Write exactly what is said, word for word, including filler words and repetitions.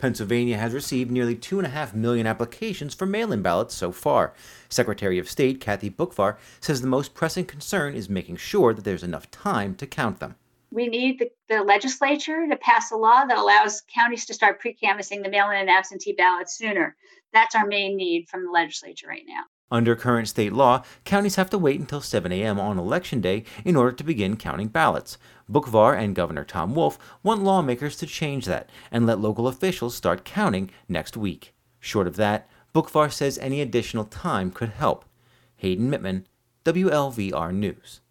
Pennsylvania has received nearly two point five million applications for mail-in ballots so far. Secretary of State Kathy Boockvar says the most pressing concern is making sure that there's enough time to count them. We need the, the legislature to pass a law that allows counties to start pre-canvassing the mail-in and absentee ballots sooner. That's our main need from the legislature right now. Under current state law, counties have to wait until seven a.m. on Election Day in order to begin counting ballots. Boockvar and Governor Tom Wolf want lawmakers to change that and let local officials start counting next week. Short of that, Boockvar says any additional time could help. Hayden Mittman, W L V R News.